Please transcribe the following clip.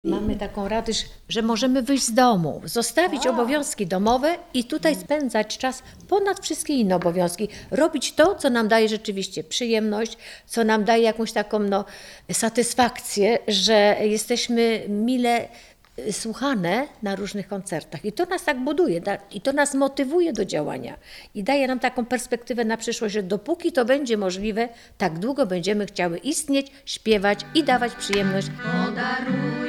Mamy taką radość, że możemy wyjść z domu, zostawić obowiązki domowe i tutaj spędzać czas ponad wszystkie inne obowiązki. Robić to, co nam daje rzeczywiście przyjemność, co nam daje jakąś taką satysfakcję, że jesteśmy mile słuchane na różnych koncertach. I to nas tak buduje i to nas motywuje do działania. I daje nam taką perspektywę na przyszłość, że dopóki to będzie możliwe, tak długo będziemy chciały istnieć, śpiewać i dawać przyjemność. Podaruję